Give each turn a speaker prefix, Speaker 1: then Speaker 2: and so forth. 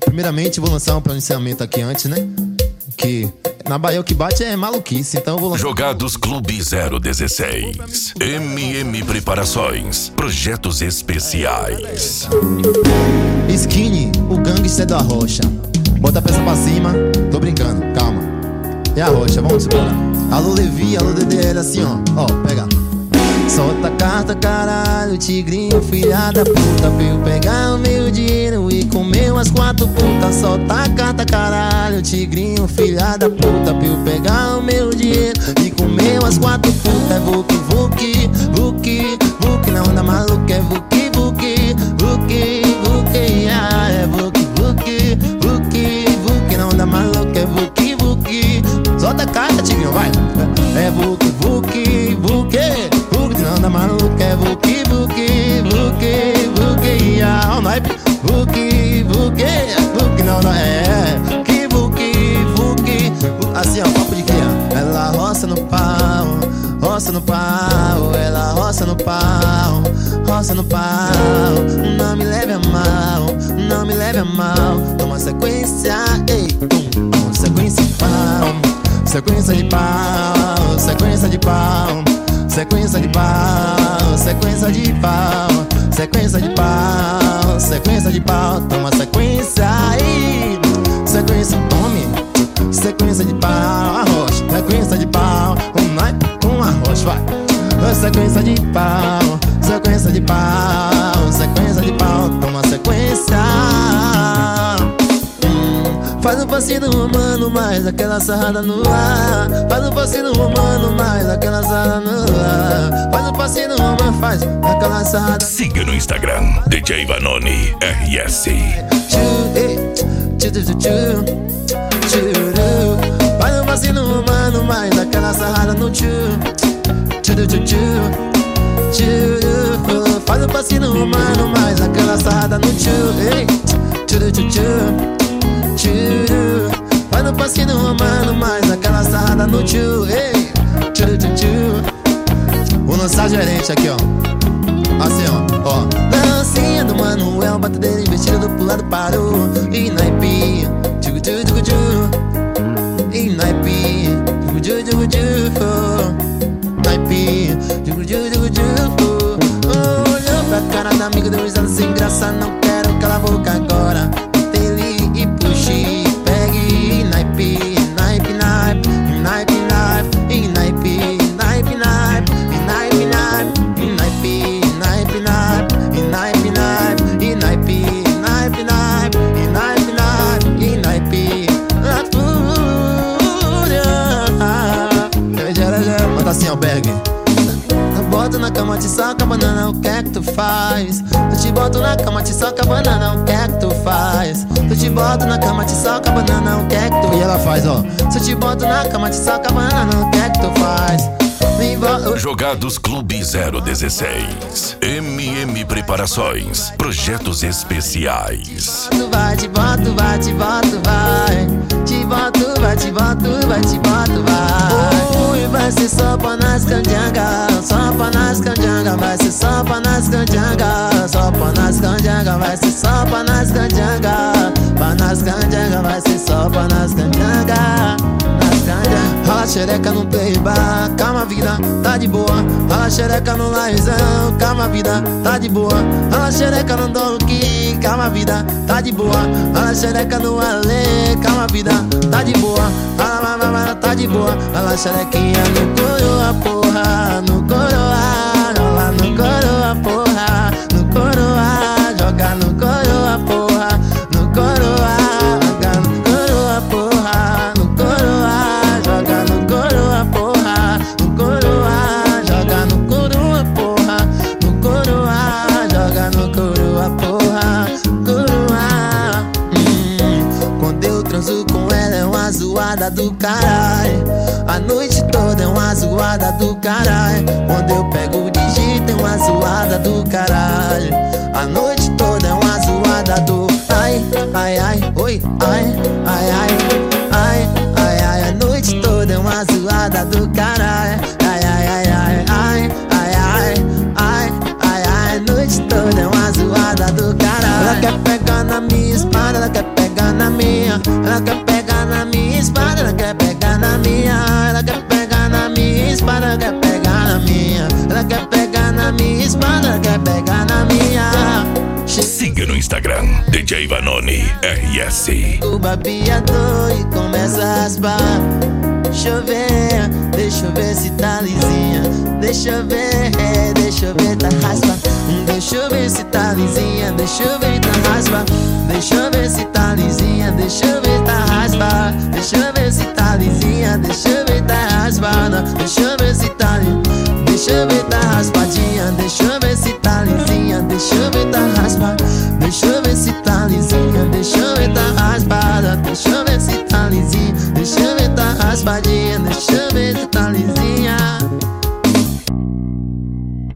Speaker 1: Primeiramente, vou lançar um pronunciamento aqui antes, né? Que na Bahia o que bate é maluquice, então eu vou lançar.
Speaker 2: Jogados Clube 016. MM Preparações. Projetos especiais.
Speaker 1: Skinny, o gangster da rocha. Bota a peça pra cima, tô brincando, calma. É a rocha, vamos embora. Alô Levi, alô DDL, assim ó, pega. Solta a carta, caralho, tigrinho, filha da puta. Pra eu pegar o meu dinheiro e comer umas 4 putas. Solta a carta, caralho, tigrinho, filha da puta. Pra eu pegar o meu dinheiro e comer umas 4 putas. É vuki, vuki, vuki, vuki. Na onda maluca é vuki, vuki, vuki, vuki. É vuki, vuki, vuki, vuki. Na onda maluca é vuki, vuki. Solta a carta, tigrinho, vai. É vuki, vuki, vuki. Não anda maluca, é vuki, vuki, vuki, vuki. Ah, naipe, vuki, vuki, vuki. Não, que vuki, vuki. Assim, ó, papo de criança. Ela roça no pau, roça no pau. Ela roça no pau, roça no pau. Não me leve a mal, não me leve a mal. Toma sequência, ei, tum. Sequência de pau, sequência de pau, sequência de pau. Sequência de pau, sequência de pau, sequência de pau, sequência de pau. Toma sequência aí, sequência, tome. Sequência de pau, arroz, sequência de pau. Com arroz, vai. Sequência de pau, sequência de pau, sequência de pau. Toma sequência. Faz um passinho humano, mais aquela sarrada no ar. Faz um passinho humano, mais aquela sarrada no ar. Faz um passinho humano, faz aquela sarrada.
Speaker 2: Siga no Instagram, DJ Vanoni RS.
Speaker 1: Faz um passinho humano, mais aquela sarrada no tchu. Faz um passinho humano, mais aquela sarrada no tchu. Vai no passinho romano, mais aquela sarrada no tchu. Ei, vou lançar gerente aqui, ó. Assim, ó. Dancinha do Manuel, batedeira investida pro lado parou. E naipe, e naipe, naipe, olhou pra cara da amiga, deu risada sem graça. Não quero calar a boca agora. E puxe, pegue, naipe, naipe, naipe, naipe, naipe, naipe, naipe, naipe, naipe, naipe, naipe, naipe, naipe, naipe, naipe, naipe, naipe, naipe, naipe, na fúria. Bota assim, albergue. Boto na cama, te soca, banana, o que é que tu faz? Eu te boto na cama, te soca, banana, o que é que tu faz? Eu te boto na cama, te soca, banana, o que é que tu... E ela faz, ó. Se eu te boto na cama, te soca, banana, o que é que tu faz?
Speaker 2: Jogados Clube 016. MM Preparações. Projetos especiais.
Speaker 1: Tu vai, te boto, vai, te boto, vai. Te boto, vai, te boto, vai, te boto, vai. Vai ser só pra nas canjangas, só pra nas canjangas. Vai ser só pra nas canjangas, só pra nas canjangas. Vai ser só pra nas canjangas, pra nas canjangas. Vai ser só pra nas canjangas. Rala xereca no playbar, calma vida, tá de boa. Rala xereca no livezão, calma vida, tá de boa. Rala xereca no donkey, calma vida, tá de boa. Rala xereca no ale, calma vida, tá de boa. Rala, tá de boa. Rala xerequinha no coroa, porra, no coroa. Rola no coroa, porra, no coroa. Joga no coroa, porra, no coroa. Joga no coroa, porra, no coroa. Joga no coroa, porra, no coroa. Joga no coroa, porra, no coroa. Joga no coroa, porra, coroa. Quando eu transo com ela é uma zoada do caralho. A noite toda é uma zoada do caralho. Quando eu pego o digito é uma zoada do caralho. A noite toda é uma zoada do ai, ai, ai, oi, ai, ai, ai, ai, ai, ai. A noite toda é uma zoada do caralho. Ai, ai, ai, ai, ai, ai, ai, ai, ai, ai. A noite toda é uma zoada do caralho. Ela quer pegar na minha espada, ela quer pegar Ela quer pegar na minha espada, ela quer pegar na minha. Ela quer pegar na minha espada, ela quer pegar na minha. Ela quer pegar na minha espada, ela quer pegar na minha.
Speaker 2: Siga no Instagram, DJ Vanoni RS.
Speaker 1: O babiador e começa a raspar. Deixa eu ver se tá lisinha. Deixa eu ver, tá raspa. Deixa eu ver se tá lisinha. Deixa eu ver, tá raspa. Deixa eu ver se tá lisinha. Deixa eu ver, tá raspa. Deixa eu ver se tá lisinha. Deixa eu ver, tá raspada. Deixa eu ver se tá lisinha. Deixa eu ver, tá raspadinha. Deixa eu ver se